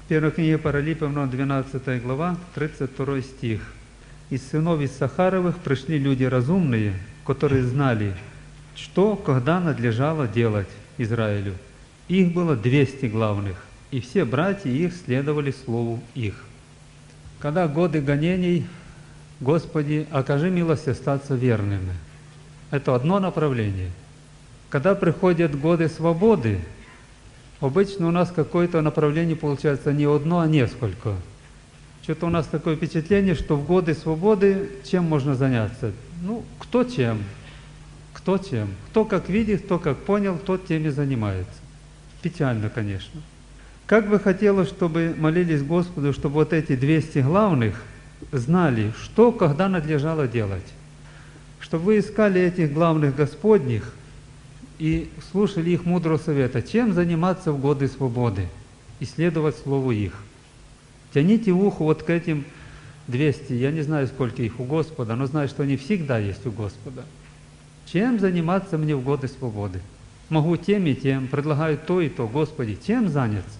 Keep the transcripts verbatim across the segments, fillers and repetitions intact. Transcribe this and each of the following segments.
Первая книга Паралипоменон, двенадцатая глава, тридцать второй стих. «Из сынов Иссахаровых пришли люди разумные, которые знали, что, когда надлежало делать Израилю. Их было двести главных, и все братья их следовали слову их». Когда годы гонений, Господи, окажи милость остаться верными. Это одно направление. Когда приходят годы свободы, обычно у нас какое-то направление получается не одно, а несколько. Что-то у нас такое впечатление, что в годы свободы чем можно заняться? Ну, кто чем? Кто чем? Кто как видит, кто как понял, тот тем и занимается. Печально, конечно. Как бы хотелось, чтобы молились Господу, чтобы вот эти двести главных знали, что, когда надлежало делать. Чтобы вы искали этих главных Господних и слушали их мудрого совета, чем заниматься в годы свободы, исследовать слову их. Тяните ухо вот к этим двести, я не знаю, сколько их у Господа, но знаю, что они всегда есть у Господа. Чем заниматься мне в годы свободы? Могу тем и тем, предлагаю то и то. Господи, чем заняться?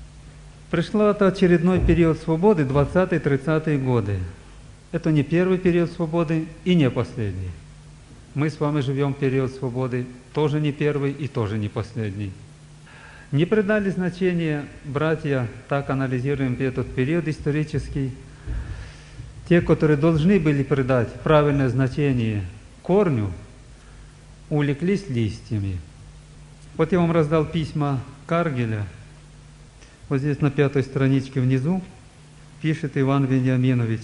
Пришел это очередной период свободы, двадцатые-тридцатые годы. Это не первый период свободы и не последний. Мы с вами живем в период свободы, тоже не первый и тоже не последний. Не придали значения, братья, так анализируем этот период исторический, те, которые должны были придать правильное значение корню, увлеклись листьями. Вот я вам раздал письма Каргеля. Вот здесь на пятой страничке внизу пишет Иван Вениаминович.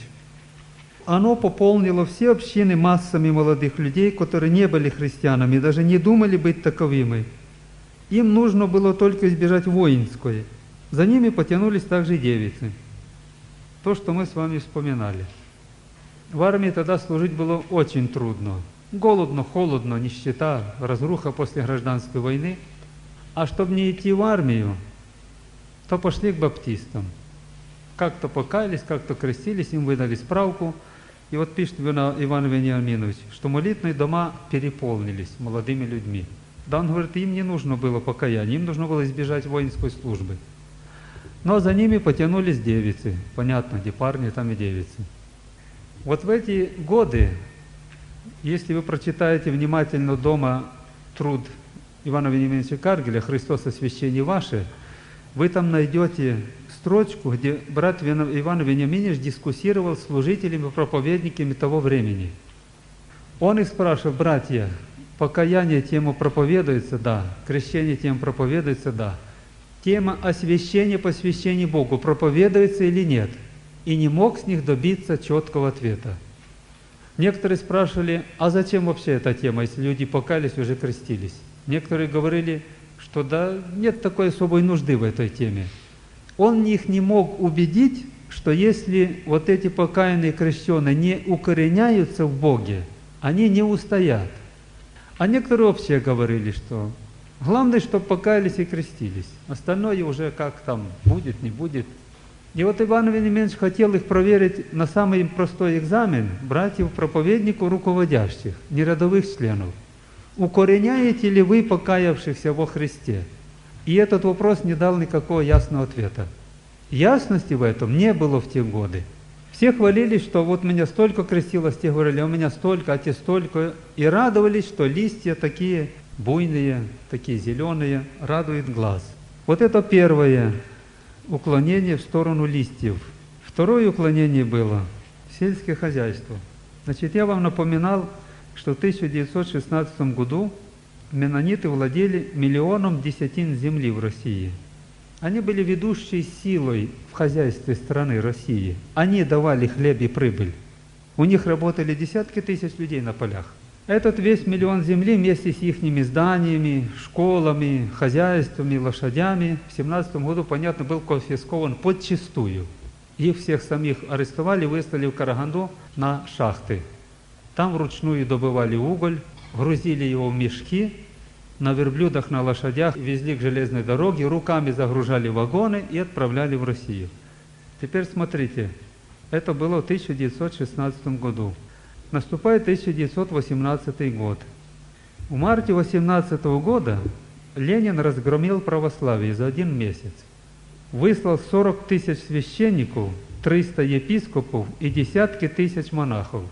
Оно пополнило все общины массами молодых людей, которые не были христианами, даже не думали быть таковыми. Им нужно было только избежать воинской. За ними потянулись также и девицы. То, что мы с вами вспоминали. В армии тогда служить было очень трудно. Голодно, холодно, нищета, разруха после гражданской войны. А чтобы не идти в армию, то пошли к баптистам. Как-то покаялись, как-то крестились, им выдали справку. И вот пишет Иван Вениаминович, что молитвенные дома переполнились молодыми людьми. Да, он говорит, им не нужно было покаяние, им нужно было избежать воинской службы. Но за ними потянулись девицы. Понятно, где парни, там и девицы. Вот в эти годы, если вы прочитаете внимательно дома труд Ивана Вениаминовича Каргеля «Христос освящение ваше», вы там найдете строчку, где брат Иван Вениаминович дискуссировал с служителями, проповедниками того времени. Он их спрашивает, братья, покаяние тему проповедуется, да, крещение тему проповедуется, да. Тема освящения, посвящения Богу проповедуется или нет? И не мог с них добиться четкого ответа. Некоторые спрашивали, а зачем вообще эта тема, если люди покаялись, уже крестились? Некоторые говорили, что да, нет такой особой нужды в этой теме. Он их не мог убедить, что если вот эти покаянные крещеные не укореняются в Боге, они не устоят. А некоторые вообще говорили, что главное, чтобы покаялись и крестились. Остальное уже как там будет, не будет. И вот Иван Вениаминович хотел их проверить на самый простой экзамен братьев-проповедников руководящих, не рядовых членов. Укореняете ли вы покаявшихся во Христе? И этот вопрос не дал никакого ясного ответа. Ясности в этом не было в те годы. Все хвалились, что вот меня столько крестилось, те говорили, у меня столько, а те столько. И радовались, что листья такие буйные, такие зеленые, радует глаз. Вот это первое уклонение в сторону листьев. Второе уклонение было сельское хозяйство. Значит, я вам напоминал, что в тысяча девятьсот шестнадцатом году меннониты владели миллионом десятин земли в России. Они были ведущей силой в хозяйстве страны России. Они давали хлеб и прибыль. У них работали десятки тысяч людей на полях. Этот весь миллион земли вместе с их зданиями, школами, хозяйствами, лошадями в семнадцатом году, понятно, был конфискован подчистую. Их всех самих арестовали, выставили в Караганду на шахты. Там вручную добывали уголь, грузили его в мешки, на верблюдах, на лошадях везли к железной дороге, руками загружали вагоны и отправляли в Россию. Теперь смотрите, это было в тысяча девятьсот шестнадцатом году. Наступает тысяча девятьсот восемнадцатый год. В марте тысяча девятьсот восемнадцатого года Ленин разгромил православие за один месяц. выслал сорок тысяч священников, триста епископов и десятки тысяч монахов.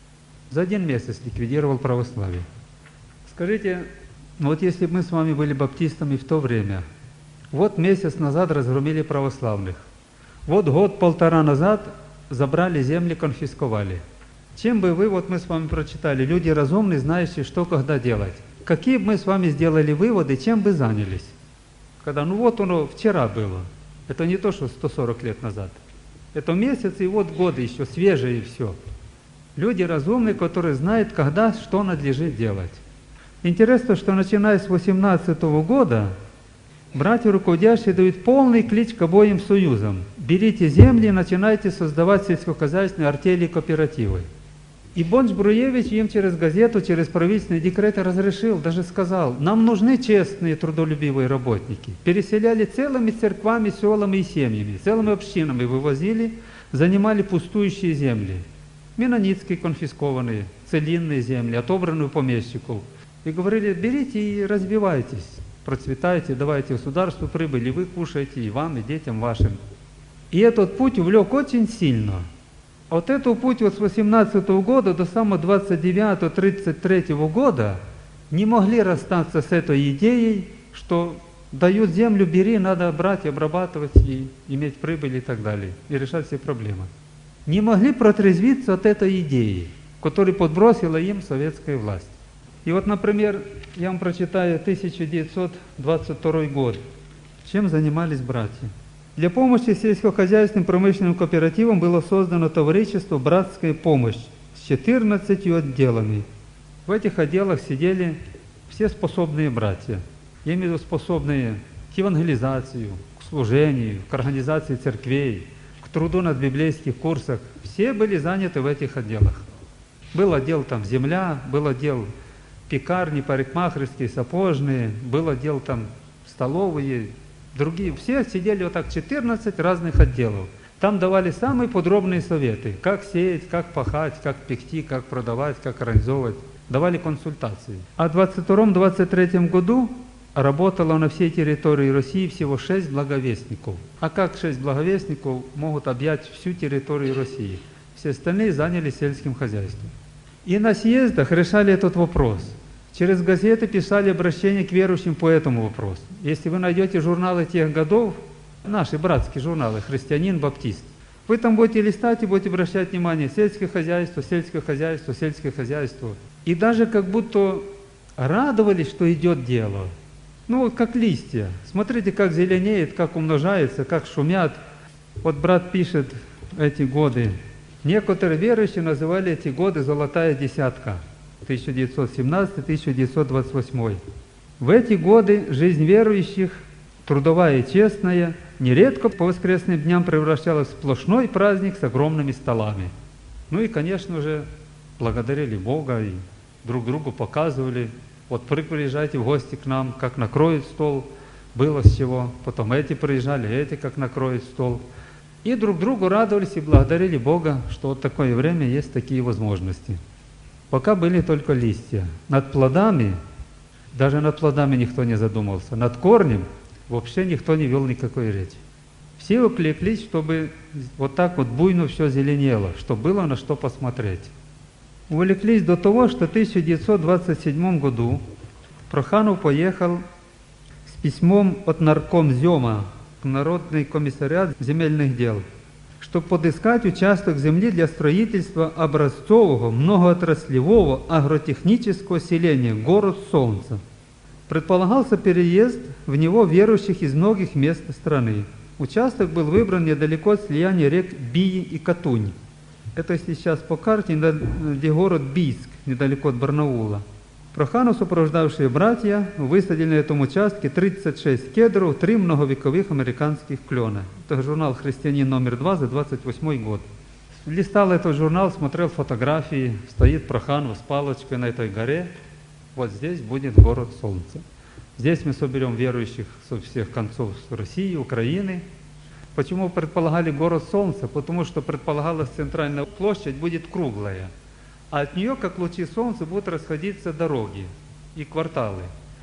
За один месяц ликвидировал православие. Скажите, вот если бы мы с вами были баптистами в то время, вот месяц назад разгромили православных, вот год-полтора назад забрали земли, конфисковали. Чем бы вы, вот мы с вами прочитали, люди разумные, знающие, что когда делать. Какие бы мы с вами сделали выводы, чем бы занялись? Когда, ну вот оно вчера было. Это не то, что сто сорок лет назад. Это месяц и вот годы еще, свежие и все. Люди разумные, которые знают, когда, что надлежит делать. Интересно, что начиная с восемнадцатого года, братья руководящие дают полный клич к обоим союзам. Берите земли и начинайте создавать сельскохозяйственные артели и кооперативы. И Бонч-Бруевич им через газету, через правительственные декреты разрешил, даже сказал, нам нужны честные, трудолюбивые работники. Переселяли целыми церквами, селами и семьями, целыми общинами вывозили, занимали пустующие земли. Менонитские конфискованные, целинные земли, отобранные у помещиков. И говорили, берите и развивайтесь, процветайте, давайте государству прибыль, и вы кушаете, и вам, и детям вашим. И этот путь увлек очень сильно. А вот этот путь вот с восемнадцатого года до самого двадцать девятого — тридцать третьего года не могли расстаться с этой идеей, что дают землю, бери, надо брать, обрабатывать и иметь прибыль и так далее, и решать все проблемы. Не могли протрезвиться от этой идеи, которую подбросила им советская власть. И вот, например, я вам прочитаю тысяча девятьсот двадцать второй год. Чем занимались братья? Для помощи сельскохозяйственным промышленным кооперативам было создано товарищество «Братская помощь» с четырнадцатью отделами. В этих отделах сидели все способные братья. Я имею в виду способные к евангелизации, к служению, к организации церквей, к труду над библейских курсах. Все были заняты в этих отделах. Был отдел там земля, был отдел пекарни, парикмахерские, сапожные, был отдел там столовые, другие. Все сидели вот так, четырнадцать разных отделов. Там давали самые подробные советы, как сеять, как пахать, как пекти, как продавать, как организовывать. Давали консультации. А в двадцать втором — двадцать третьем году работало на всей территории России всего шесть благовестников. А как шесть благовестников могут объять всю территорию России? Все остальные занялись сельским хозяйством. И на съездах решали этот вопрос. Через газеты писали обращения к верующим по этому вопросу. Если вы найдете журналы тех годов, наши братские журналы «Христианин», «Баптист», вы там будете листать и будете обращать внимание: сельское хозяйство, сельское хозяйство, сельское хозяйство. И даже как будто радовались, что идет дело. Ну вот как листья. Смотрите, как зеленеет, как умножается, как шумят. Вот брат пишет эти годы. Некоторые верующие называли эти годы «золотая десятка». тысяча девятьсот семнадцатый — тысяча девятьсот двадцать восьмой. В эти годы жизнь верующих, трудовая и честная, нередко по воскресным дням превращалась в сплошной праздник с огромными столами. Ну и, конечно же, благодарили Бога и друг другу показывали. Вот приезжайте в гости к нам, как накроют стол, было с чего. Потом эти приезжали, эти как накроют стол. И друг другу радовались и благодарили Бога, что вот такое время есть такие возможности. Пока были только листья. Над плодами, даже над плодами никто не задумался. Над корнем вообще никто не вел никакой речи. Все уклеклись, чтобы вот так вот буйно все зеленело, чтобы было на что посмотреть. Увлеклись до того, что в тысяча девятьсот двадцать седьмом году Проханов поехал с письмом от наркомзема в Народный комиссариат земельных дел, чтобы подыскать участок земли для строительства образцового многоотраслевого агротехнического селения «Город Солнца». Предполагался переезд в него верующих из многих мест страны. Участок был выбран недалеко от слияния рек Бии и Катунь. Это если сейчас по карте, где город Бийск, недалеко от Барнаула. Проханов, сопровождавшие братья, высадили на этом участке тридцать шесть кедров, три многовековых американских клена. Это журнал «Христианин» номер два за двадцать восьмой год. Листал этот журнал, смотрел фотографии, стоит Проханов с палочкой на этой горе. Вот здесь будет город Солнца. Здесь мы соберем верующих со всех концов России, Украины. Почему предполагали город Солнца? Потому что предполагалась центральная площадь будет круглая. А от нее, как лучи солнца, будут расходиться дороги и кварталы.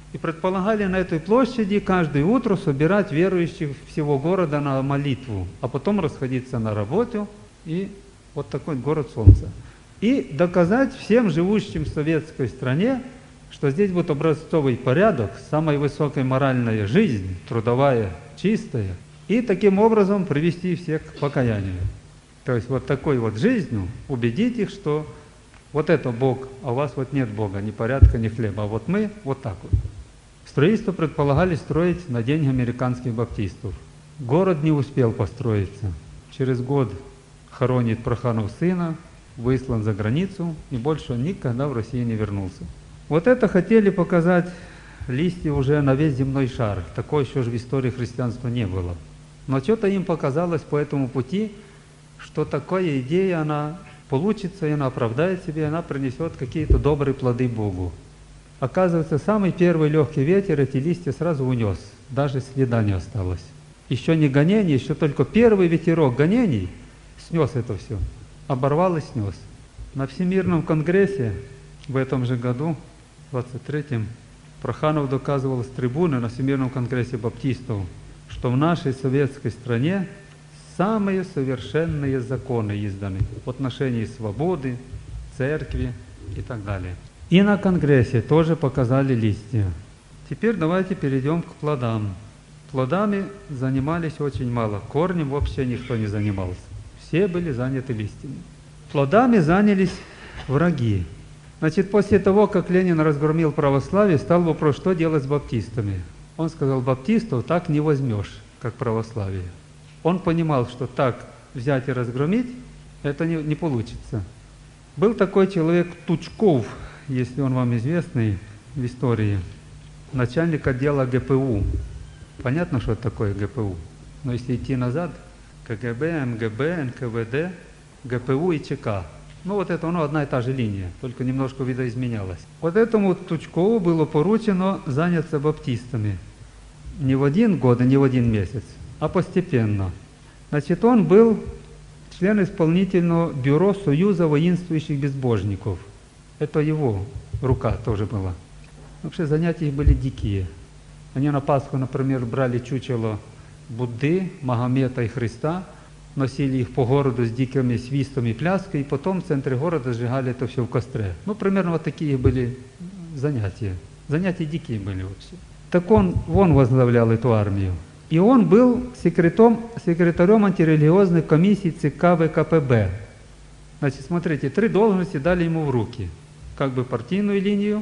И предполагали на этой площади каждое утро собирать верующих всего города на молитву, а потом расходиться на работу, и вот такой город солнца. И доказать всем живущим в советской стране, что здесь будет образцовый порядок, самая высокая моральная жизнь, трудовая, чистая, и таким образом привести всех к покаянию. То есть вот такой вот жизнью убедить их, что вот это Бог, а у вас вот нет Бога, ни порядка, ни хлеба, а вот мы вот так вот. Строительство предполагали строить на деньги американских баптистов. Город не успел построиться. Через год хоронит Проханов сына, выслан за границу, и больше он никогда в Россию не вернулся. Вот это хотели показать листья уже на весь земной шар. Такого еще же в истории христианства не было. Но что-то им показалось по этому пути, что такая идея, она получится, и она оправдает себя, и она принесет какие-то добрые плоды Богу. Оказывается, самый первый легкий ветер эти листья сразу унес, даже следа не осталось. Еще не гонение, еще только первый ветерок гонений снес это все, оборвал и снес. На Всемирном конгрессе в этом же году, в двадцать третьем, Проханов доказывал с трибуны на Всемирном конгрессе баптистов, что в нашей советской стране самые совершенные законы изданы в отношении свободы, церкви и так далее. И на конгрессе тоже показали листья. Теперь давайте перейдем к плодам. Плодами занимались очень мало, корнем вообще никто не занимался. Все были заняты листьями. Плодами занялись враги. Значит, после того, как Ленин разгромил православие, стал вопрос, что делать с баптистами. Он сказал, баптистов так не возьмешь, как православие. Он понимал, что так взять и разгромить, это не, не получится. Был такой человек Тучков, если он вам известный в истории, начальник отдела ГПУ. Понятно, что это такое ГПУ? Но если идти назад, КГБ, МГБ, НКВД, ГПУ и ЧК. Ну вот это ну, одна и та же линия, только немножко видоизменялась. Вот этому Тучкову было поручено заняться баптистами. Не в один год, не в один месяц, а постепенно. Значит, он был член исполнительного бюро Союза воинствующих безбожников. Это его рука тоже была. Вообще занятия их были дикие. Они на Пасху, например, брали чучело Будды, Магомета и Христа, носили их по городу с дикими свистом и пляской, и потом в центре города сжигали это все в костре. Ну, примерно вот такие были занятия. Занятия дикие были вообще. Так он, он возглавлял эту армию. И он был секретарем, секретарем антирелигиозной комиссии ЦК ВКПБ. Значит, смотрите, три должности дали ему в руки. Как бы партийную линию,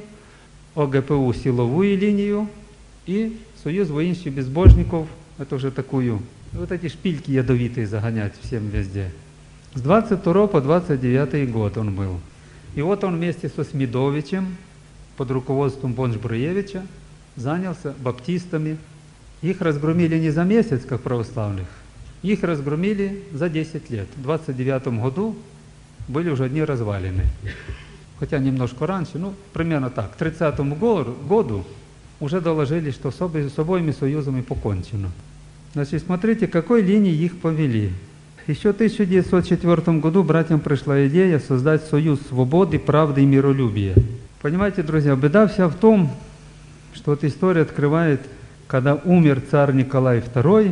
ОГПУ силовую линию и Союз воинствующих безбожников, это уже такую, вот эти шпильки ядовитые загонять всем везде. С двадцать второго по двадцать девятый год он был. И вот он вместе со Смедовичем, под руководством Бонч-Бруевича, занялся баптистами. Их разгромили не за месяц, как православных, их разгромили за десять лет. В двадцать девятом году были уже одни развалины. Хотя немножко раньше, ну, примерно так. К тридцатому году уже доложили, что с обоими союзами покончено. Значит, смотрите, какой линии их повели. Еще в тысяча девятьсот четвёртом году братьям пришла идея создать союз свободы, правды и миролюбия. Понимаете, друзья, беда вся в том, что вот история открывает, когда умер царь Николай второй,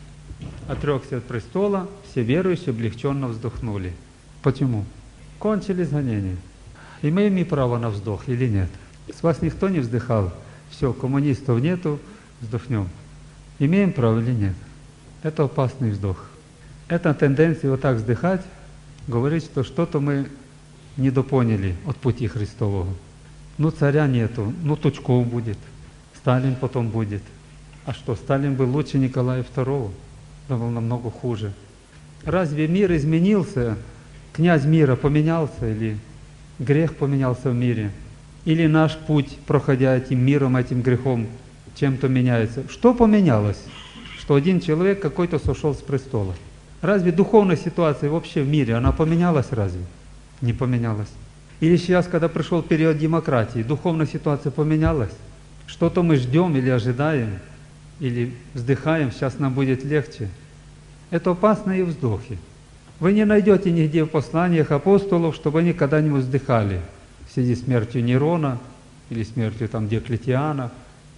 отрекся от престола, все верующие облегченно вздохнули. Почему? Кончились гонения. Имеем мы право на вздох или нет? С вас никто не вздыхал? Все, коммунистов нету, вздохнем. Имеем право или нет? Это опасный вздох. Эта тенденция вот так вздыхать говорит, что что-то мы недопоняли от пути Христового. Ну царя нету, ну Тучков будет, Сталин потом будет. А что, Сталин был лучше Николая второго? Он был намного хуже. Разве мир изменился? Князь мира поменялся или грех поменялся в мире? Или наш путь, проходя этим миром, этим грехом, чем-то меняется? Что поменялось? Что один человек какой-то сошел с престола. Разве духовная ситуация вообще в мире, она поменялась разве? Не поменялась. Или сейчас, когда пришел период демократии, духовная ситуация поменялась? Что-то мы ждем или ожидаем, или вздыхаем, сейчас нам будет легче. Это опасные вздохи. Вы не найдете нигде в посланиях апостолов, чтобы они когда-нибудь вздыхали в связи с смертью Нерона или смертью там Диоклетиана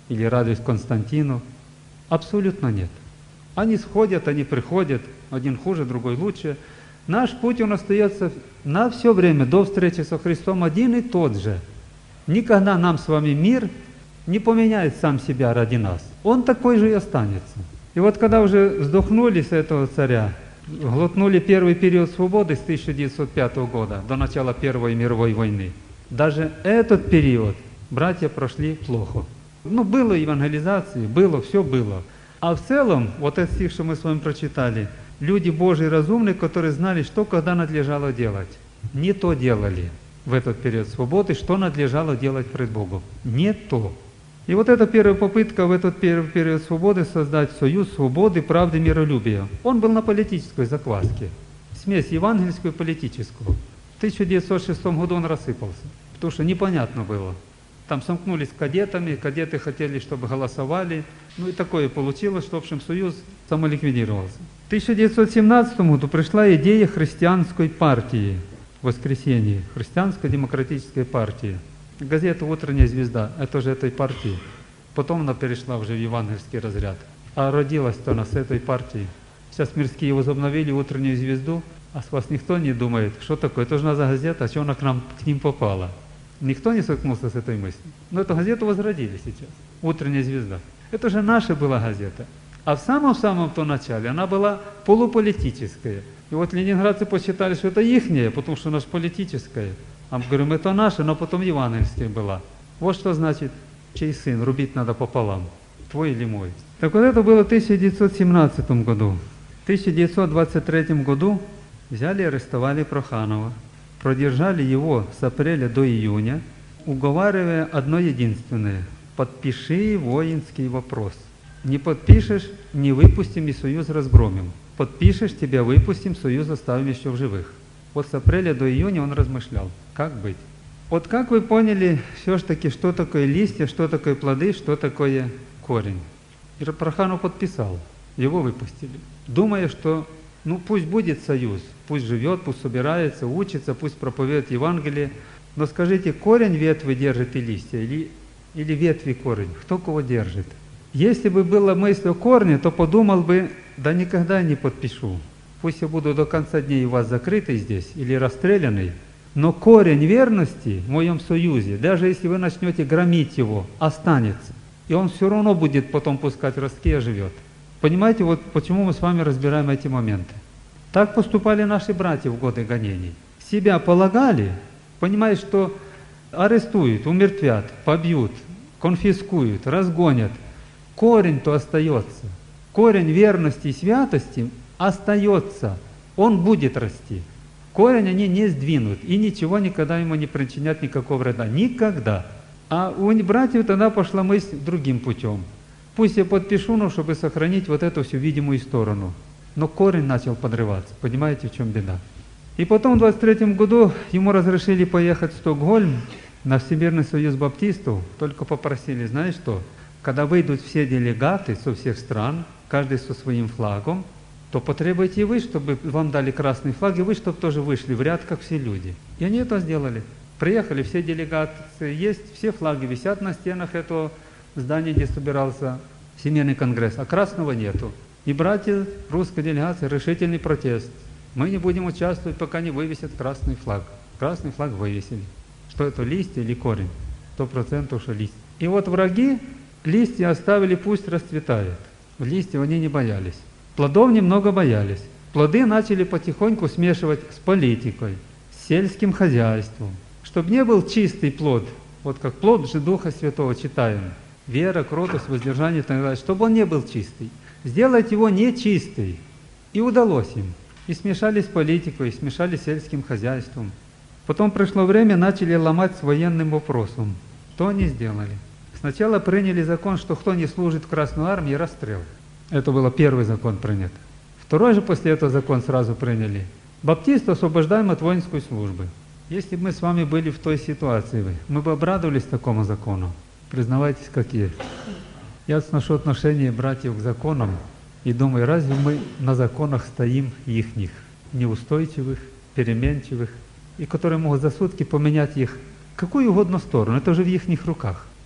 или радость Константину. Абсолютно нет. Они сходят, они приходят, один хуже, другой лучше. Наш путь, он остается на все время до встречи со Христом один и тот же. Никогда нам с вами мир не поменяет сам себя ради нас. Он такой же и останется. И вот когда уже вздохнули с этого царя, глотнули первый период свободы с тысяча девятьсот пятого года до начала Первой мировой войны, даже этот период братья прошли плохо. Ну, было евангелизации, было, все было. А в целом, вот этот стих, что мы с вами прочитали, люди Божьи разумные, которые знали, что когда надлежало делать. Не то делали в этот период свободы, что надлежало делать пред Богом. Не то. И вот эта первая попытка в этот первый период свободы создать союз свободы, правды, миролюбия. Он был на политической закваске. Смесь евангельскую и политическую. В тысяча девятьсот шестом году он рассыпался, потому что непонятно было. Там сомкнулись с кадетами, кадеты хотели, чтобы голосовали. Ну и такое получилось, что, в общем, союз самоликвидировался. В тысяча девятьсот семнадцатом году пришла идея христианской партии, воскресенье, христианско-демократической партии. Газета «Утренняя звезда» — это же этой партии. Потом она перешла уже в евангельский разряд. А родилась-то она с этой партии. Сейчас мирские возобновили «Утреннюю звезду», а с вас никто не думает, что такое, это же наша газета, а что она к нам, к ним попала. Никто не столкнулся с этой мыслью. Но эту газету возродили сейчас. «Утренняя звезда». Это же наша была газета. А в самом-самом-то начале она была полуполитическая. И вот ленинградцы посчитали, что это ихняя, потому что она же политическая. А мы говорим, это наша, но потом евангельская была. Вот что значит, чей сын, рубить надо пополам, твой или мой. Так вот это было в тысяча девятьсот семнадцатом году. В тысяча девятьсот двадцать третьем году взяли и арестовали Проханова. Продержали его с апреля до июня, уговаривая одно единственное – подпиши воинский вопрос. Не подпишешь – не выпустим и союз разгромим. Подпишешь – тебя выпустим, союз оставим еще в живых. Вот с апреля до июня он размышлял, как быть. Вот как вы поняли все-таки, что такое листья, что такое плоды, что такое корень. И Проханов подписал, его выпустили, думая, что ну пусть будет союз, пусть живет, пусть собирается, учится, пусть проповедует Евангелие. Но скажите, корень ветви держит и листья, или, или ветви корень? Кто кого держит? Если бы была мысль о корне, то подумал бы, да никогда не подпишу. Пусть я буду до конца дней у вас закрытый здесь или расстрелянный, но корень верности в моем союзе, даже если вы начнете громить его, останется. И он все равно будет потом пускать ростки и живет. Понимаете, вот почему мы с вами разбираем эти моменты. Так поступали наши братья в годы гонений. Себя полагали, понимая, что арестуют, умертвят, побьют, конфискуют, разгонят. Корень-то остается. Корень верности и святости остается. Он будет расти. Корень они не сдвинут и ничего никогда ему не причинят никакого вреда. Никогда. А у братьев тогда пошла мысль другим путем. Пусть я подпишу, но чтобы сохранить вот эту всю видимую сторону. Но корень начал подрываться. Понимаете, в чем беда? И потом в двадцать третьем году ему разрешили поехать в Стокгольм на Всемирный союз баптистов. Только попросили, знаешь что, когда выйдут все делегаты со всех стран, каждый со своим флагом, то потребуйте и вы, чтобы вам дали красный флаг, и вы, чтобы тоже вышли в ряд, как все люди. И они это сделали. Приехали, все делегации есть, все флаги висят на стенах этого здания, где собирался Всемирный конгресс, а красного нету. И братья русской делегации решительный протест. Мы не будем участвовать, пока не вывесят красный флаг. Красный флаг вывесили. Что это, листья или корень? Сто процентов, что листья. И вот враги листья оставили, пусть расцветает. Листьев они не боялись. Плодов немного боялись. Плоды начали потихоньку смешивать с политикой, с сельским хозяйством. Чтобы не был чистый плод, вот как плод же Духа Святого читаем, вера, кротость, воздержание и так далее, чтобы он не был чистый. Сделать его нечистый. И удалось им. И смешали с политикой, и смешали с сельским хозяйством. Потом пришло время, начали ломать с военным вопросом. Что они сделали? Сначала приняли закон, что кто не служит в Красной Армии, расстрел. Это был первый закон принят. Второй же после этого закон сразу приняли. Баптистов освобождаем от воинской службы. Если бы мы с вами были в той ситуации, мы бы обрадовались такому закону. Признавайтесь, как есть. Я отношу отношение братьев к законам и думаю, разве мы на законах стоим ихних, неустойчивых, переменчивых, и которые могут за сутки поменять их в какую угодно сторону. Это же в ихних руках.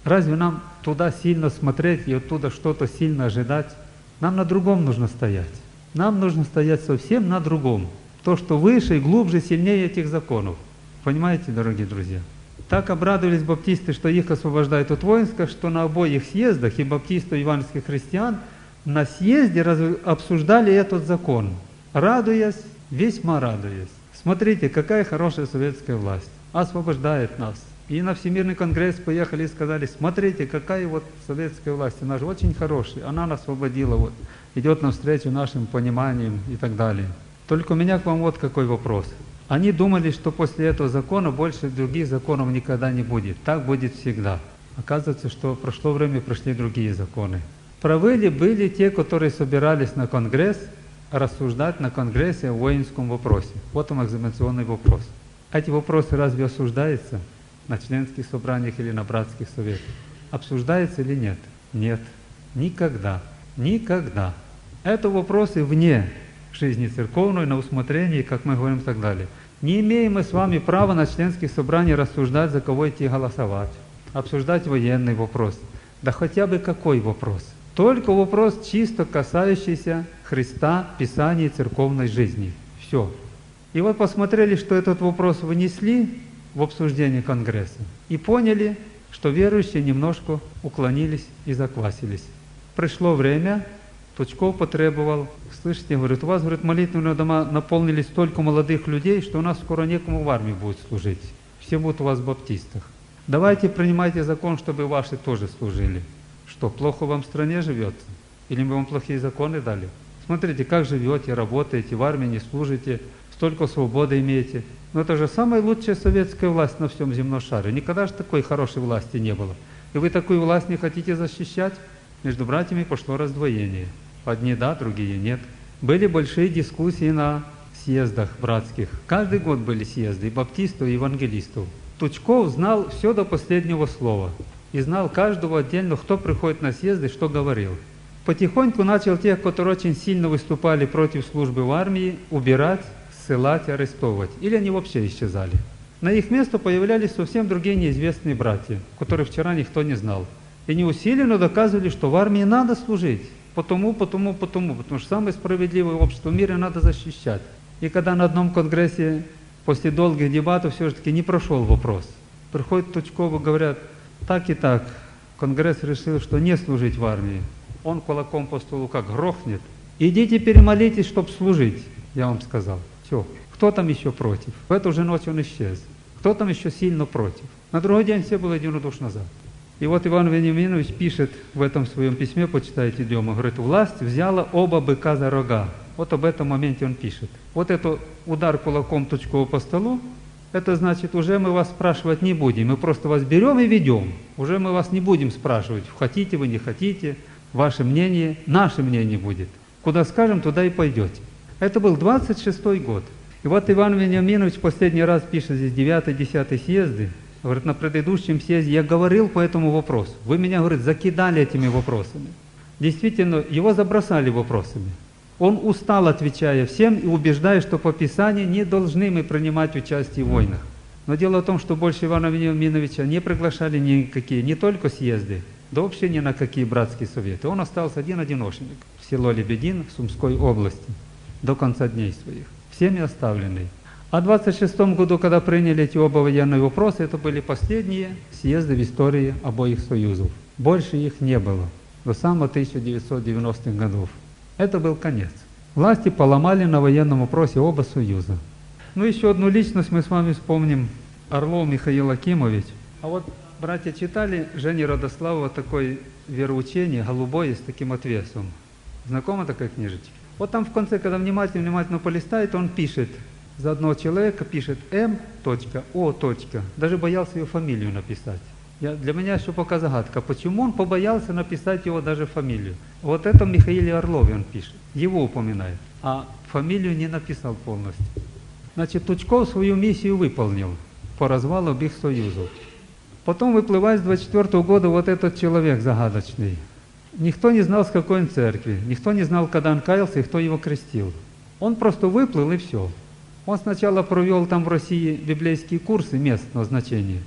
Разве нам туда сильно смотреть и оттуда что-то сильно ожидать? Нам на другом нужно стоять. Нам нужно стоять совсем на другом. То, что выше и глубже, сильнее этих законов. Понимаете, дорогие друзья? Так обрадовались баптисты, что их освобождают от воинска, что на обоих съездах, и баптистов, и евангельских христиан, на съезде обсуждали этот закон, радуясь, весьма радуясь. Смотрите, какая хорошая советская власть. Освобождает нас. И на Всемирный конгресс поехали и сказали: смотрите, какая вот советская власть, она же очень хорошая, она нас освободила, вот, идет навстречу нашим пониманиям и так далее. Только у меня к вам вот какой вопрос. Они думали, что после этого закона больше других законов никогда не будет. Так будет всегда. Оказывается, что прошло время, прошли другие законы. Правы ли были те, которые собирались на конгресс, рассуждать на конгрессе о воинском вопросе? Вот он, экзаменационный вопрос. Эти вопросы разве осуждаются на членских собраниях или на братских советах? Обсуждается или нет? Нет. Никогда. Никогда. Это вопросы вне жизни церковной, на усмотрение, как мы говорим, и так далее. Не имеем мы с вами права на членских собраниях рассуждать, за кого идти голосовать, обсуждать военный вопрос. Да хотя бы какой вопрос? Только вопрос, чисто касающийся Христа, Писания и церковной жизни. Все. И вот посмотрели, что этот вопрос вынесли в обсуждение Конгресса, и поняли, что верующие немножко уклонились и заквасились. Пришло время, Тучков потребовал, слышите, говорит, у вас, говорит, молитвенные дома наполнились столько молодых людей, что у нас скоро некому в армии будет служить. Все будут у вас в баптистах. Давайте принимайте закон, чтобы ваши тоже служили. Что, плохо вам в стране живется? Или мы вам плохие законы дали? Смотрите, как живете, работаете, в армии не служите, столько свободы имеете. Но это же самая лучшая советская власть на всем земном шаре. Никогда же такой хорошей власти не было. И вы такую власть не хотите защищать? Между братьями пошло раздвоение. Одни да, другие нет. Были большие дискуссии на съездах братских. Каждый год были съезды и баптистов, и евангелистов. Тучков знал все до последнего слова. И знал каждого отдельно, кто приходит на съезды, что говорил. Потихоньку начал тех, которые очень сильно выступали против службы в армии, убирать, ссылать, арестовывать. Или они вообще исчезали. На их место появлялись совсем другие неизвестные братья, которых вчера никто не знал. И неусиленно доказывали, что в армии надо служить. Потому, потому, потому. Потому что самое справедливое общество в мире надо защищать. И когда на одном конгрессе после долгих дебатов все-таки не прошел вопрос, приходит Тучков и говорят, так и так, конгресс решил, что не служить в армии. Он кулаком по столу как грохнет. Идите перемолитесь, чтобы служить, я вам сказал. Все. Кто там еще против? В эту же ночь он исчез. Кто там еще сильно против? На другой день все было единодушно за. И вот Иван Вениаминович пишет в этом своем письме, почитайте дома, говорит, власть взяла оба быка за рога. Вот об этом моменте он пишет. Вот это удар кулаком Тучкова по столу, это значит, уже мы вас спрашивать не будем, мы просто вас берем и ведем. Уже мы вас не будем спрашивать, хотите вы, не хотите, ваше мнение, наше мнение будет. Куда скажем, туда и пойдете. Это был двадцать шестой год. И вот Иван Вениаминович последний раз пишет здесь девятый-десятый съезды, говорит, на предыдущем съезде я говорил по этому вопросу. Вы меня, говорит, закидали этими вопросами. Действительно, его забросали вопросами. Он устал, отвечая всем и убеждая, что по Писанию не должны мы принимать участие в войнах. Но дело в том, что больше Ивана Вениаминовича не приглашали никакие, не только съезды, да вообще ни на какие братские советы. Он остался один-одиношенек в село Лебедин Сумской области до конца дней своих, всеми оставленный. А в двадцать шестом году, когда приняли эти оба военные вопросы, это были последние съезды в истории обоих союзов. Больше их не было до самого тысяча девятьсот девяностых годов. Это был конец. Власти поломали на военном вопросе оба союза. Ну, еще одну личность мы с вами вспомним. Орлов Михаил Акимович. А вот братья читали Жени Родославова такое вероучение, голубое, с таким отвесом. Знакома такая книжечка? Вот там в конце, когда внимательно-внимательно полистает, он пишет, за одного человека пишет М. О. Даже боялся ее фамилию написать. Я, для меня еще пока загадка, почему он побоялся написать его даже фамилию. Вот это Михаиле Орлове он пишет, его упоминает, а фамилию не написал полностью. Значит, Тучков свою миссию выполнил по развалу обеих союзов. Потом выплывает с двадцать четвёртого года вот этот человек загадочный. Никто не знал, с какой он церкви, никто не знал, когда он каялся и кто его крестил. Он просто выплыл и все. Он сначала провел там в России библейские курсы местного значения.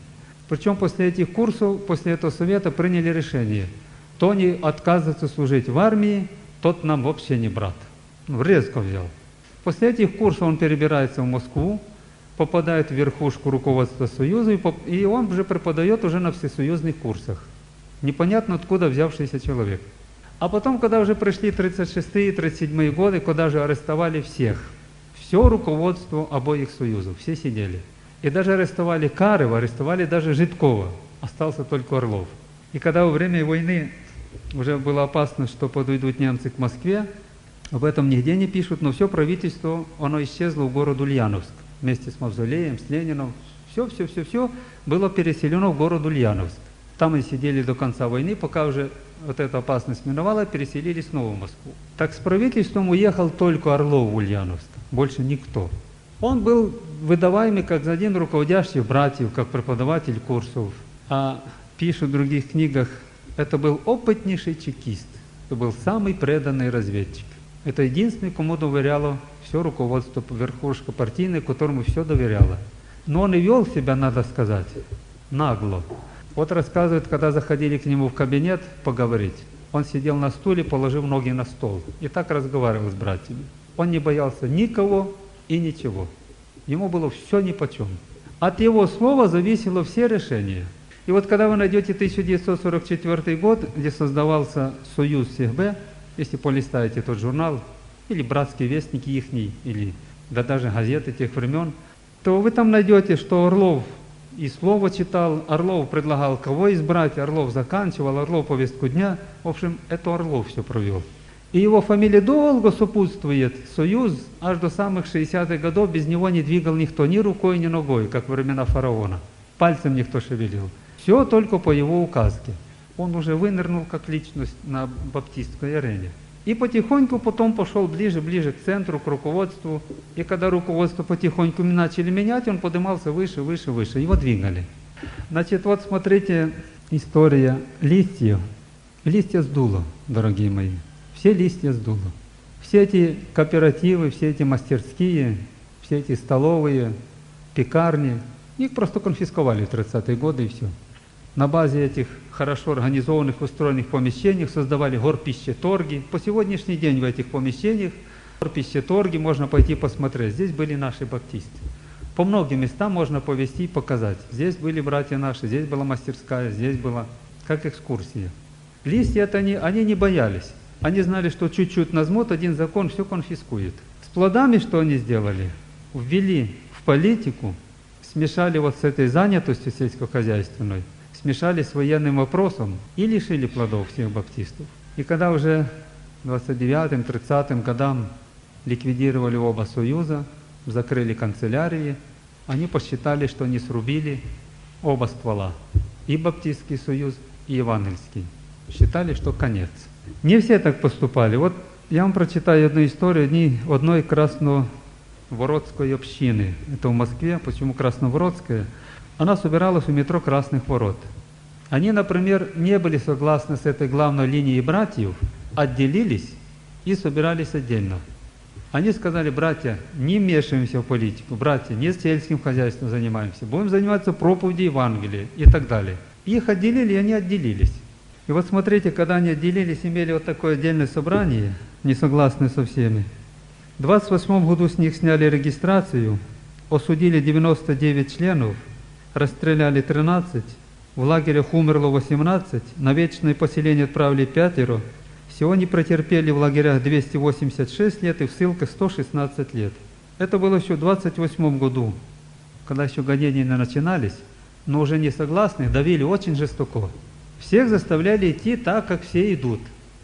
Причем после этих курсов, после этого совета приняли решение: кто не отказывается служить в армии, тот нам вообще не брат. Ну, резко взял. После этих курсов он перебирается в Москву, попадает в верхушку руководства Союза, и он уже преподает уже на всесоюзных курсах. Непонятно откуда взявшийся человек. А потом, когда уже пришли тридцать шестые — тридцать седьмые годы, когда же арестовали всех, все руководство обоих союзов, все сидели. И даже арестовали Карева, арестовали даже Житкова, остался только Орлов. И когда во время войны уже было опасно, что подойдут немцы к Москве, об этом нигде не пишут, но все правительство, оно исчезло в город Ульяновск. Вместе с Мавзолеем, с Лениным, все-все-все-все было переселено в город Ульяновск. Там и сидели до конца войны, пока уже вот эта опасность миновала, переселились снова в Москву. Так с правительством уехал только Орлов в Ульяновск, больше никто. Он был выдаваемый как за один руководящих братьев, как преподаватель курсов. А пишут в других книгах, это был опытнейший чекист, это был самый преданный разведчик. Это единственный, кому доверяло все руководство, верхушка партийная, которому все доверяло. Но он и вел себя, надо сказать, нагло. Вот рассказывают, когда заходили к нему в кабинет поговорить, он сидел на стуле, положив ноги на стол, и так разговаривал с братьями. Он не боялся никого и ничего. Ему было все нипочем. От его слова зависело все решения. И вот когда вы найдете тысяча девятьсот сорок четвёртый год, где создавался Союз СехБ, если полистаете тот журнал, или братские вестники ихний, или да даже газеты тех времен, то вы там найдете, что Орлов и слово читал, Орлов предлагал, кого избрать, Орлов заканчивал, Орлов повестку дня. В общем, это Орлов все провел. И его фамилия долго сопутствует Союз, аж до самых шестидесятых годов без него не двигал никто, ни рукой, ни ногой, как во времена фараона. Пальцем никто шевелил. Все только по его указке. Он уже вынырнул как личность на баптистской арене. И потихоньку потом пошел ближе-ближе к центру, к руководству. И когда руководство потихоньку начали менять, он поднимался выше, выше, выше. Его двигали. Значит, вот смотрите, история листьев. Листья сдуло, дорогие мои. Все листья сдуло. Все эти кооперативы, все эти мастерские, все эти столовые, пекарни, их просто конфисковали в тридцатые годы и все. На базе этих хорошо организованных, устроенных помещениях создавали горпищеторги. По сегодняшний день в этих помещениях горпищеторги можно пойти посмотреть. Здесь были наши баптисты. По многим местам можно повезти и показать. Здесь были братья наши, здесь была мастерская, здесь была как экскурсия. Листья это они, они не боялись. Они знали, что чуть-чуть назмут, один закон все конфискует. С плодами что они сделали? Ввели в политику, смешали вот с этой занятостью сельскохозяйственной, смешали с военным вопросом и лишили плодов всех баптистов. И когда уже к двадцать девятым — тридцатым годам ликвидировали оба союза, закрыли канцелярии, они посчитали, что они срубили оба ствола, и Баптистский союз, и Евангельский. Считали, что конец. Не все так поступали. Вот я вам прочитаю одну историю одни, одной красноворотской общины. Это в Москве. Почему красноворотская? Она собиралась у метро Красных Ворот. Они, например, не были согласны с этой главной линией братьев, отделились и собирались отдельно. Они сказали: братья, не вмешиваемся в политику, братья, не сельским хозяйством занимаемся, будем заниматься проповедью Евангелия и так далее. Их отделили, и они отделились. И вот смотрите, когда они отделились, имели вот такое отдельное собрание, не согласные со всеми. В двадцать восьмом году с них сняли регистрацию, осудили девяносто девять членов, расстреляли тринадцать, в лагерях умерло восемнадцать, на вечное поселение отправили пятеро, всего они претерпели в лагерях двести восемьдесят шесть лет и в ссылках сто шестнадцать лет. Это было еще в двадцать восьмом году, когда еще гонения не начинались, но уже не согласных давили очень жестоко. Всех заставляли идти так, как все идут.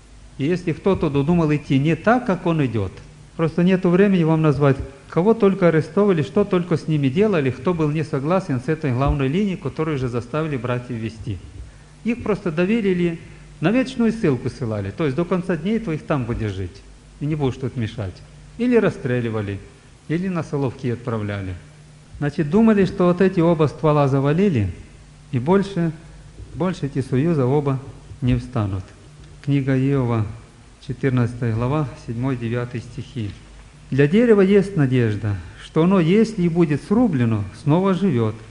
И если кто-то додумал идти не так, как он идет, просто нету времени вам назвать, кого только арестовали, что только с ними делали, кто был не согласен с этой главной линией, которую же заставили братьев вести. Их просто доверили, на вечную ссылку ссылали, то есть до конца дней твоих там будешь жить, и не будешь тут мешать. Или расстреливали, или на Соловки отправляли. Значит, думали, что вот эти оба ствола завалили, и больше, больше эти союза оба не встанут. Книга Иова, четырнадцатая глава, седьмой-девятый стихи. «Для дерева есть надежда, что оно, если и будет срублено, снова живет,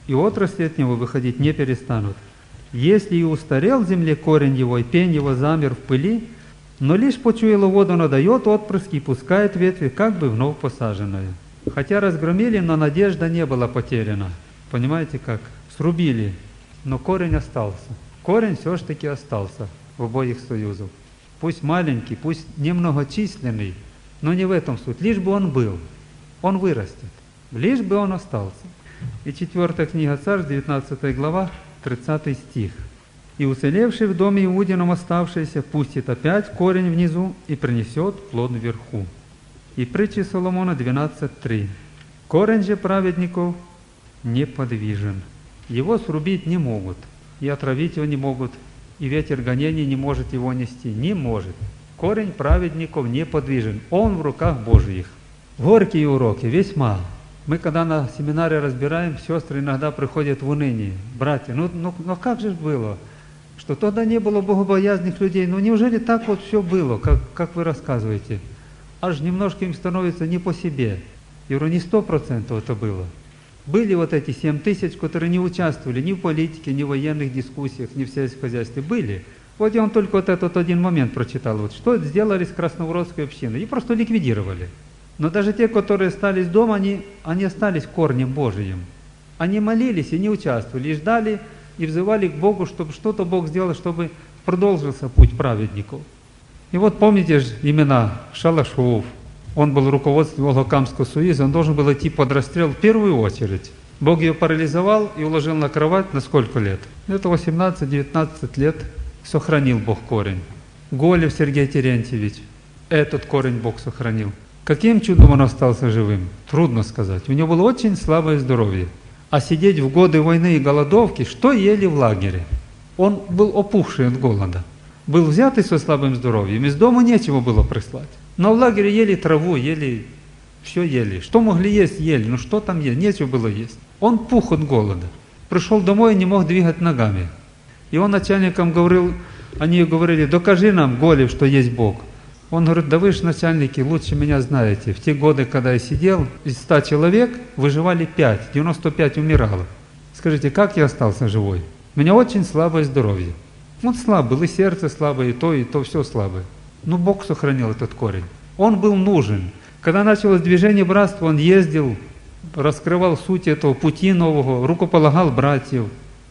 и отрасли от него выходить не перестанут. Если и устарел в земле корень его, и пень его замер в пыли, но лишь почуяла воду, надает отпрыски и пускает ветви, как бы вновь посаженные. Хотя разгромили, но надежда не была потеряна. Понимаете как? Срубили, но корень остался. Корень все-таки остался в обоих союзах. Пусть маленький, пусть немногочисленный, но не в этом суть. Лишь бы он был, он вырастет, лишь бы он остался. И четвертая книга Царств, девятнадцатая глава, тридцатый стих. «И уцелевший в доме Иудином оставшийся пустит опять корень внизу и принесет плод вверху». И притчи Соломона двенадцать три. «Корень же праведников неподвижен». Его срубить не могут, и отравить его не могут, и ветер гонений не может его нести. Не может. Корень праведников неподвижен. Он в руках Божьих. Горькие уроки, весьма. Мы когда на семинаре разбираем, сестры иногда приходят в уныние. Братья, ну, ну, ну как же было, что тогда не было богобоязных людей? Ну неужели так вот все было, как, как вы рассказываете? Аж немножко им становится не по себе. Я говорю, не сто процентов это было. Были вот эти семь тысяч, которые не участвовали ни в политике, ни в военных дискуссиях, ни в сельском хозяйстве. Были. Вот я вам только вот этот один момент прочитал. Вот, что сделали с Красноуродской общиной? И просто ликвидировали. Но даже те, которые остались дома, они, они остались корнем Божиим. Они молились и не участвовали, и ждали, и взывали к Богу, чтобы что-то Бог сделал, чтобы продолжился путь праведников. И вот помните же имена Шалашов. Он был руководством Волгокамского союза, он должен был идти под расстрел в первую очередь. Бог ее парализовал и уложил на кровать на сколько лет? Это восемнадцать-девятнадцать лет сохранил Бог корень. Голев Сергей Терентьевич, этот корень Бог сохранил. Каким чудом он остался живым? Трудно сказать. У него было очень слабое здоровье. А сидеть в годы войны и голодовки, что ели в лагере? Он был опухший от голода. Был взятый со слабым здоровьем, из дома нечего было прислать. Но в лагере ели траву, ели, все ели. Что могли есть, ели. Ну что там есть? Нечего было есть. Он пух от голода. Пришел домой и не мог двигать ногами. И он начальникам говорил, они говорили, докажи нам, Голев, что есть Бог. Он говорит, да вы же начальники лучше меня знаете. В те годы, когда я сидел, из ста человек выживали пять, девяносто пять умирало. Скажите, как я остался живой? У меня очень слабое здоровье. Он слаб был, и сердце слабое, и то, и то, все слабое. Но Бог сохранил этот корень. Он был нужен. Когда началось движение братства, он ездил, раскрывал суть этого пути нового, рукополагал братьев.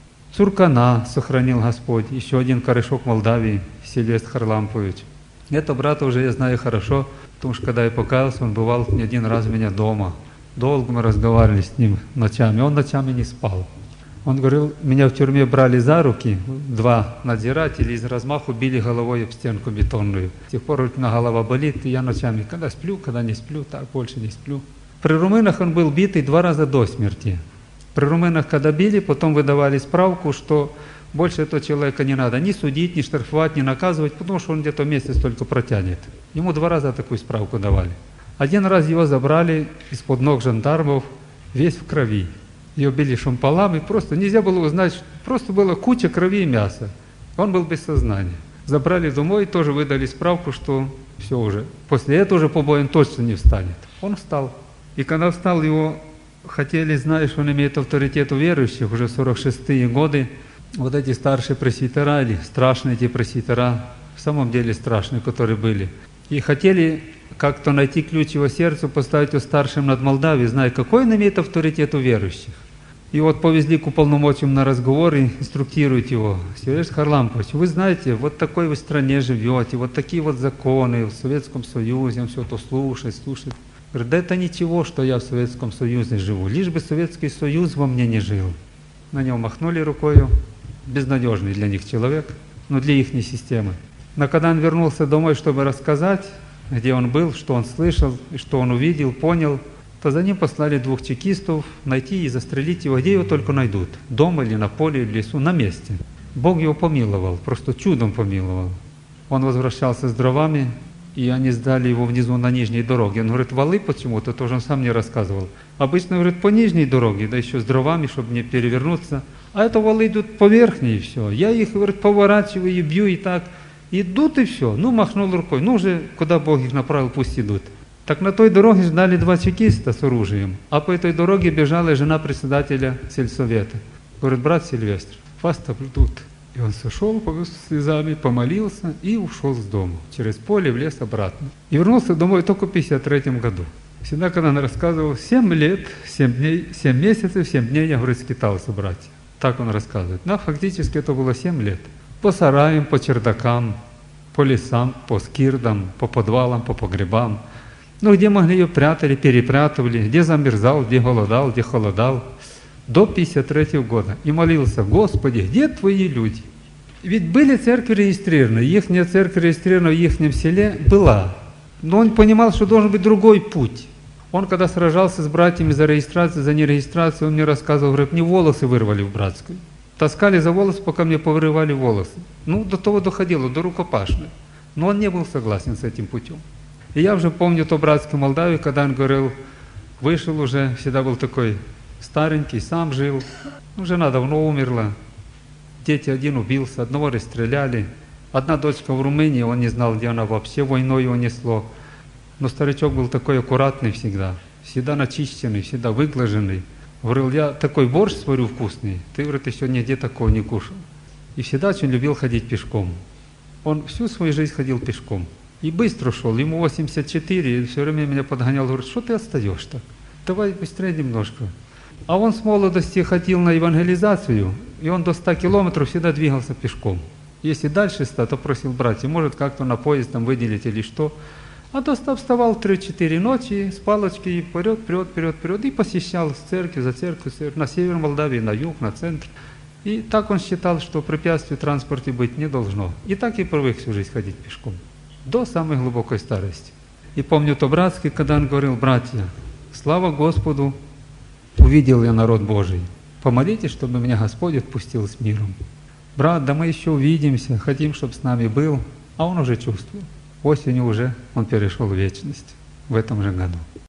Цуркана сохранил Господь, еще один корешок Молдавии, Сильвестр Харлампович. Это брата уже я знаю хорошо, потому что когда я покаялся, он бывал не один раз у меня дома. Долго мы разговаривали с ним ночами, он ночами не спал. Он говорил, меня в тюрьме брали за руки, два надзирателя, из размаху били головой об стенку бетонную. С тех пор у меня голова болит, и я ночами, когда сплю, когда не сплю, так больше не сплю. При румынах он был битый два раза до смерти. При румынах, когда били, потом выдавали справку, что больше этого человека не надо ни судить, ни штрафовать, ни наказывать, потому что он где-то месяц только протянет. Ему два раза такую справку давали. Один раз его забрали из-под ног жандармов, весь в крови. Ее били шампалами, просто нельзя было узнать, просто была куча крови и мяса. Он был без сознания. Забрали домой, тоже выдали справку, что все уже. После этого уже побоен точно не встанет. Он встал. И когда встал, его хотели знать, что он имеет авторитет у верующих, уже в сорок шестые годы. Вот эти старшие пресвитера, или страшные эти пресвитера, в самом деле страшные, которые были. И хотели как-то найти ключ его сердцу, поставить его старшим над Молдавией, зная, какой он имеет авторитет у верующих. И вот повезли к уполномоченным на разговор и инструктируют его. Сергей Харлампович, вы знаете, вот такой вы стране живете, вот такие вот законы в Советском Союзе, он все это слушает, слушает. Говорит, да это ничего, что я в Советском Союзе живу, лишь бы Советский Союз во мне не жил. На него махнули рукою, безнадежный для них человек, но для их системы. Но когда он вернулся домой, чтобы рассказать, где он был, что он слышал, и что он увидел, понял, то за ним послали двух чекистов найти и застрелить его, где его только найдут, дома или на поле, или в лесу, на месте. Бог его помиловал, просто чудом помиловал. Он возвращался с дровами, и они сдали его внизу на нижней дороге. Он говорит, валы почему-то, тоже он сам не рассказывал. Обычно, говорит, по нижней дороге, да еще с дровами, чтобы не перевернуться. А это валы идут по верхней, и все. Я их, говорит, поворачиваю и бью, и так. Идут, и все. Ну, махнул рукой. Ну, уже куда Бог их направил, пусть идут. Так на той дороге ждали два чекиста с оружием, а по этой дороге бежала жена председателя сельсовета. Говорит: брат Сильвестр, вас там ждут. И он сошел с слезами, помолился и ушел с дома. Через поле в лес обратно. И вернулся домой только в пятьдесят третьем году. Всегда, когда он рассказывал, семь лет, семь дней, семь месяцев, семь дней я, говорит, скитался, братья. Так он рассказывает. Но фактически это было семь лет. По сараям, по чердакам, по лесам, по скирдам, по подвалам, по погребам. Ну, где могли ее прятали, перепрятывали, где замерзал, где голодал, где холодал. До пятьдесят третьего года. И молился: Господи, где Твои люди? Ведь были церкви регистрированы, ихняя церковь регистрирована в ихнем селе была. Но он понимал, что должен быть другой путь. Он, когда сражался с братьями за регистрацию, за нерегистрацию, он мне рассказывал, говорит, мне волосы вырвали в братскую. Таскали за волосы, пока мне повырывали волосы. Ну, до того доходило, до рукопашной. Но он не был согласен с этим путем. И я уже помню то братское Молдавии, когда он говорил, вышел уже, всегда был такой старенький, сам жил. Ну, жена давно умерла. Дети, один убился, одного расстреляли. Одна дочка в Румынии, он не знал, где она вообще, войной его несло. Но старичок был такой аккуратный всегда, всегда начищенный, всегда выглаженный. Говорил, я такой борщ сварю вкусный, ты, говорит, еще нигде такого не кушал. И всегда очень любил ходить пешком. Он всю свою жизнь ходил пешком. И быстро шел, ему восемьдесят четыре, и все время меня подгонял, говорит, что ты отстаешь так? Давай быстрее немножко. А он с молодости ходил на евангелизацию, и он до ста километров всегда двигался пешком. Если дальше ста, то просил братьев, может как-то на поезд там выделить или что. А до ста вставал в три-четыре ночи с палочки и вперед, вперед, вперед, вперед, и посещал с церкви за церковью, на север Молдавии, на юг, на центр. И так он считал, что препятствий в транспорте быть не должно. И так и привык всю жизнь ходить пешком. До самой глубокой старости. И помню то братский, когда он говорил, братья, слава Господу, увидел я народ Божий. Помолитесь, чтобы меня Господь отпустил с миром. Брат, да мы еще увидимся, хотим, чтобы с нами был. А он уже чувствовал. Осенью уже он перешел в вечность в этом же году.